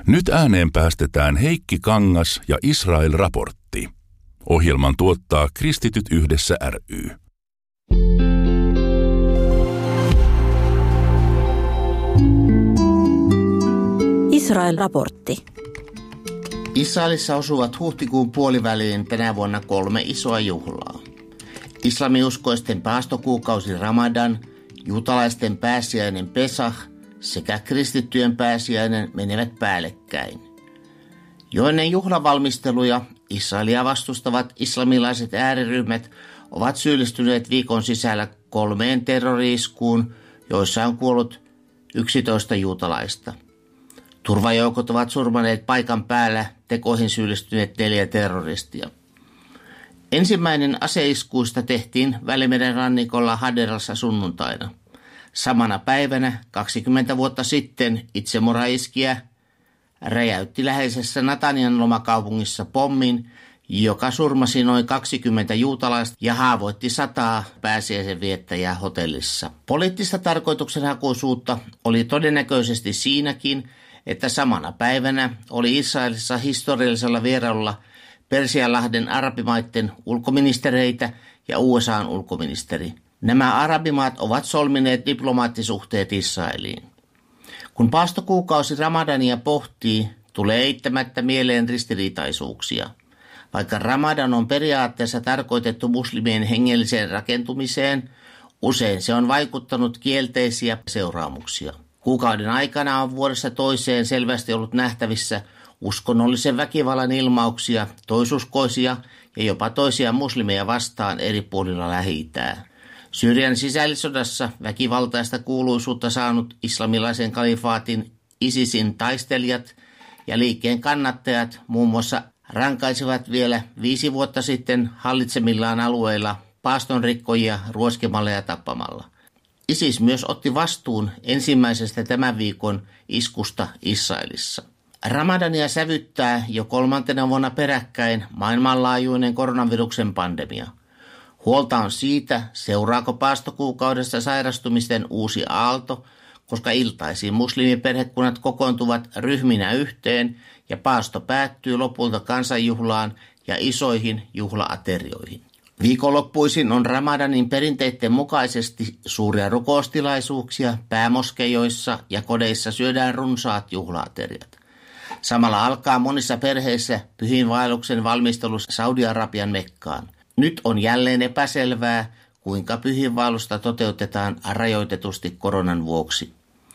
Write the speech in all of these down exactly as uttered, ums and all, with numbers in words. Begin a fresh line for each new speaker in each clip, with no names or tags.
Nyt ääneen päästetään Heikki Kangas ja Israel-raportti. Ohjelman tuottaa Kristityt yhdessä ry.
Israel-raportti.
Israelissa osuvat huhtikuun puoliväliin tänä vuonna kolme isoa juhlaa. Islamiuskoisten paastokuukausi Ramadan, juutalaisten pääsiäinen Pesach sekä kristittyjen pääsiäinen menevät päällekkäin. Jo ennen juhlavalmisteluja Israelia vastustavat islamilaiset ääriryhmät ovat syyllistyneet viikon sisällä kolmeen terrori-iskuun, joissa on kuollut yksitoista juutalaista. Turvajoukot ovat surmanneet paikan päällä tekoihin syyllistyneet neljä terroristia. Ensimmäinen aseiskuista tehtiin Välimeren rannikolla Haderassa sunnuntaina. Samana päivänä kaksikymmentä vuotta sitten itsemurhaiskijä räjäytti läheisessä Natanian lomakaupungissa pommin, joka surmasi noin kaksikymmentä juutalaista ja haavoitti sataa pääsiäisen viettäjää hotellissa. Poliittista tarkoituksenhakuisuutta oli todennäköisesti siinäkin, että samana päivänä oli Israelissa historiallisella vierailulla Persianlahden arabimaiden ulkoministereitä ja U S A:n ulkoministeri. Nämä arabimaat ovat solmineet diplomaattisuhteet Israeliin. Kun paastokuukausi Ramadania pohtii, tulee eittämättä mieleen ristiriitaisuuksia. Vaikka Ramadan on periaatteessa tarkoitettu muslimien hengelliseen rakentumiseen, usein se on vaikuttanut kielteisiä seuraamuksia. Kuukauden aikana on vuodesta toiseen selvästi ollut nähtävissä uskonnollisen väkivallan ilmauksia, toisuskoisia ja jopa toisia muslimeja vastaan eri puolilla Lähi-itää. Syyrian sisällissodassa väkivaltaista kuuluisuutta saanut islamilaisen kalifaatin ISISin taistelijat ja liikkeen kannattajat muun muassa rankaisivat vielä viisi vuotta sitten hallitsemillaan alueilla paastonrikkojia ruoskimalla ja tappamalla. ISIS myös otti vastuun ensimmäisestä tämän viikon iskusta Israelissa. Ramadania sävyttää jo kolmantena vuonna peräkkäin maailmanlaajuinen koronaviruksen pandemia. Huolta on siitä, seuraako paastokuukaudessa sairastumisten uusi aalto, koska iltaisin muslimiperhekunnat kokoontuvat ryhminä yhteen ja paasto päättyy lopulta kansanjuhlaan ja isoihin juhlaaterioihin. Viikonloppuisin on Ramadanin perinteiden mukaisesti suuria rukoustilaisuuksia, päämoskeijoissa ja kodeissa syödään runsaat juhlaateriat. Samalla alkaa monissa perheissä pyhiinvaelluksen valmistelu Saudi-Arabian Mekkaan. Nyt on jälleen epäselvää, kuinka pyhiinvaellusta toteutetaan rajoitetusti koronan vuoksi.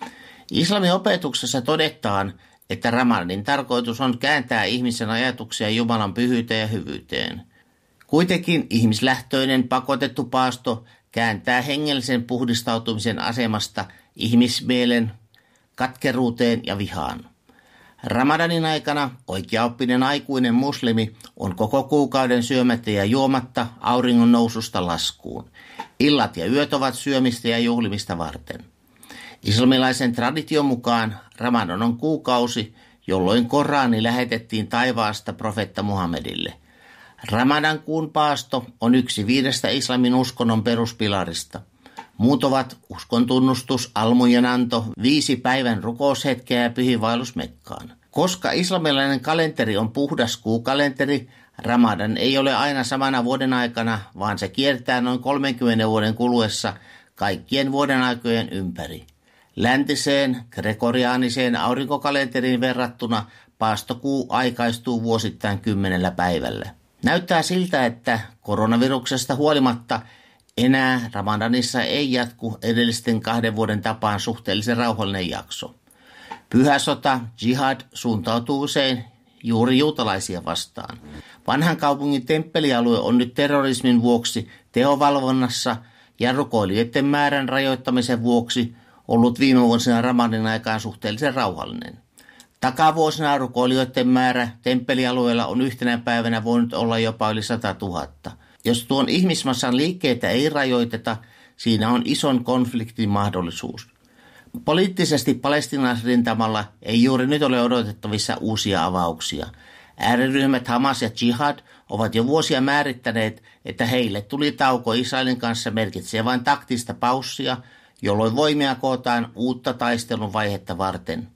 Islamin opetuksessa todetaan, että Ramadanin tarkoitus on kääntää ihmisen ajatuksia Jumalan pyhyyteen ja hyvyyteen. Kuitenkin ihmislähtöinen pakotettu paasto kääntää hengellisen puhdistautumisen asemasta ihmismielen katkeruuteen ja vihaan. Ramadanin aikana oikeaoppinen aikuinen muslimi on koko kuukauden syömättä ja juomatta auringon noususta laskuun. Illat ja yöt ovat syömistä ja juhlimista varten. Islamilaisen tradition mukaan Ramadan on kuukausi, jolloin Korani lähetettiin taivaasta profeetta Muhammedille. Ramadan kuun paasto on yksi viidestä islamin uskonnon peruspilarista. Muut ovat uskontunnustus, almujenanto, viisi päivän rukoushetkeä ja pyhiinvaellus Mekkaan. Koska islamilainen kalenteri on puhdas kuukalenteri, Ramadan ei ole aina samana vuoden aikana, vaan se kiertää noin kolmenkymmenen vuoden kuluessa kaikkien vuodenaikojen ympäri. Läntiseen, gregoriaaniseen aurinkokalenteriin verrattuna paastokuu aikaistuu vuosittain kymmenellä päivällä. Näyttää siltä, että koronaviruksesta huolimatta enää Ramadanissa ei jatku edellisten kahden vuoden tapaan suhteellisen rauhallinen jakso. Pyhä sota, jihad, suuntautuu usein juuri juutalaisia vastaan. Vanhan kaupungin temppelialue on nyt terrorismin vuoksi tehovalvonnassa ja rukoilijoiden määrän rajoittamisen vuoksi ollut viime vuosina Ramadanin aikaan suhteellisen rauhallinen. Takavuosina rukoilijoiden määrä temppelialueella on yhtenä päivänä voinut olla jopa yli sata tuhatta. Jos tuon ihmismassan liikkeitä ei rajoiteta, siinä on ison konfliktin mahdollisuus. Poliittisesti palestiinalaisrintamalla ei juuri nyt ole odotettavissa uusia avauksia. Ääriryhmät Hamas ja Jihad ovat jo vuosia määrittäneet, että heille tuli tauko Israelin kanssa merkitsee vain taktista paussia, jolloin voimia kootaan uutta taistelun vaihetta varten.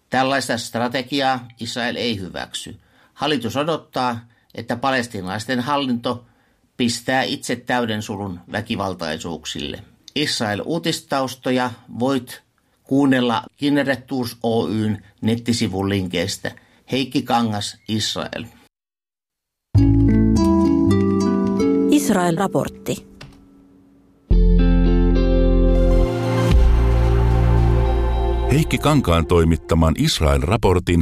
Tällaista strategiaa Israel ei hyväksy. Hallitus odottaa, että palestiinalaisten hallinto pistää itse täyden sulun väkivaltaisuuksille. Israel-uutistaustoja voit kuunnella Kinneret Tours Oyn nettisivun linkeistä. Heikki Kangas, Israel.
Israel-raportti.
Heikki Kankaan toimittaman Israel-raportin